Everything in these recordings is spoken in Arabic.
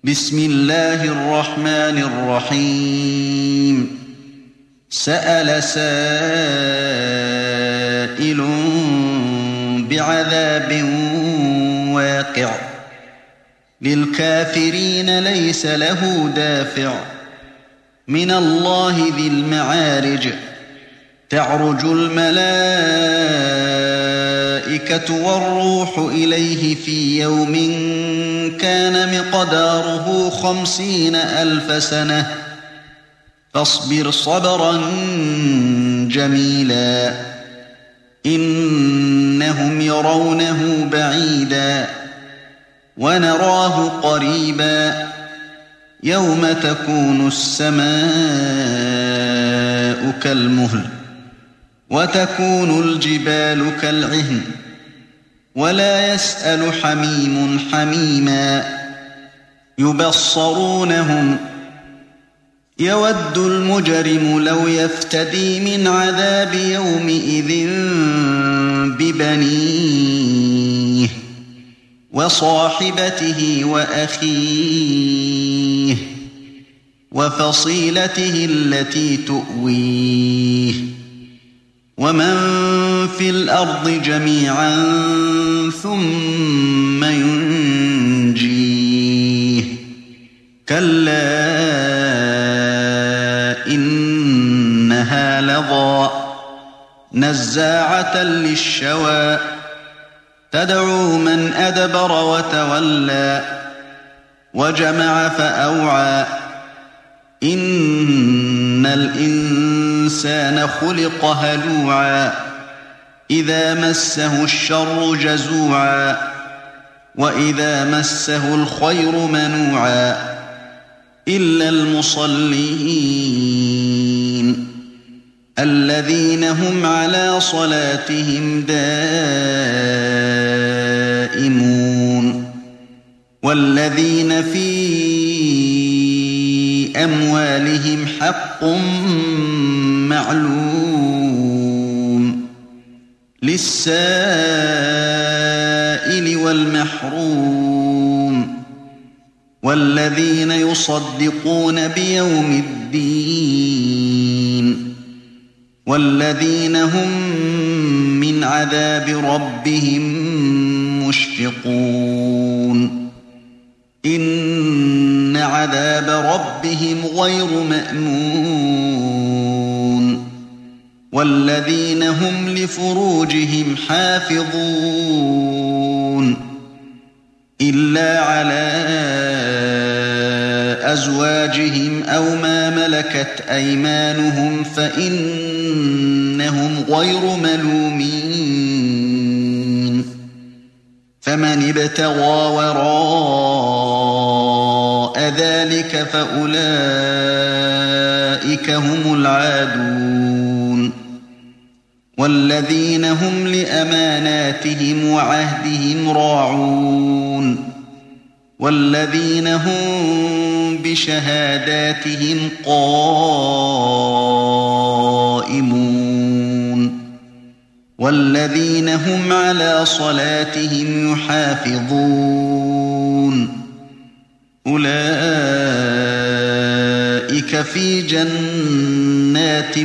بسم الله الرحمن الرحيم سأل سائل بعذاب واقع للكافرين ليس له دافع من الله ذي المعارج تعرج الملائكة والروح إليه في يوم كان مقداره 50,000 سنة فاصبر صبرا جميلا إنهم يرونه بعيدا ونراه قريبا يوم تكون السماء كالمهل وتكون الجبال كالعهن ولا يسأل حميم حميما يبصرونهم يود المجرم لو يفتدي من عذاب يومئذ ببنيه وصاحبته وأخيه وفصيلته التي تؤويه ومن في الأرض جميعا ثم ينجيه كلا إنها لظى نزاعة للشوى تدعو من أدبر وتولى وجمع فأوعى إن الإنسان خلق هلوعا إذا مسه الشر جزوعا وإذا مسه الخير منوعا إلا المصلين الذين هم على صلاتهم دائمون والذين في أموالهم حق معلوم للسائل والمحروم والذين يصدقون بيوم الدين والذين هم من عذاب ربهم مشفقون إن عذاب ربهم غير مأمون والذين هم لفروجهم حافظون إلا على أزواجهم أو ما ملكت أيمانهم فإنهم غير ملومين فمن ابتغى وراء ذلك فأولئك هم العادون والذين هم لأماناتهم وعهدهم راعون والذين هم بشهاداتهم قائمون والذين هم على صلاتهم يحافظون أولئك في جنات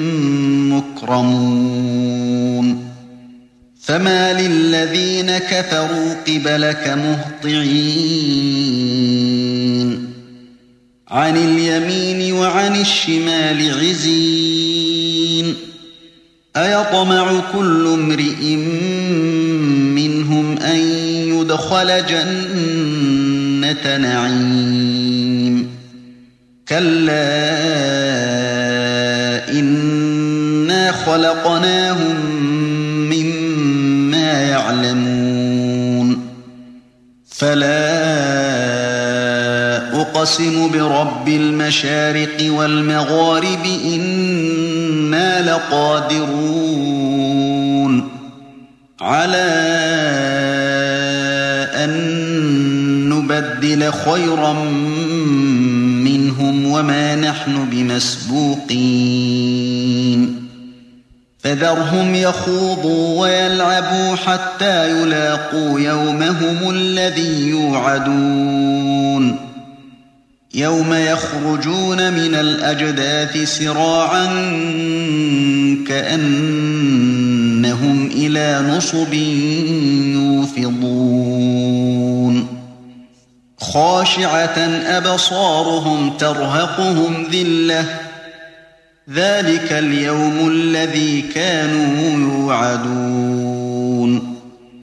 مكرمون فما للذين كفروا قبلك مهطعين عن اليمين وعن الشمال عزين أيطمع كل امرئ منهم أن يدخل جنة نعيم كلا إنا خلقناهم مما يعلمون فلا أقسم برب المشارق والمغارب إنا لقادرون على أن نبدل خيرا منهم وما نحن بمسبوقين فذرهم يخوضوا ويلعبوا حتى يلاقوا يومهم الذي يوعدون يوم يخرجون من الأجداث سراعا كأنهم إلى نصب يوفضون خاشعة أبصارهم ترهقهم ذلة ذلك اليوم الذي كانوا يوعدون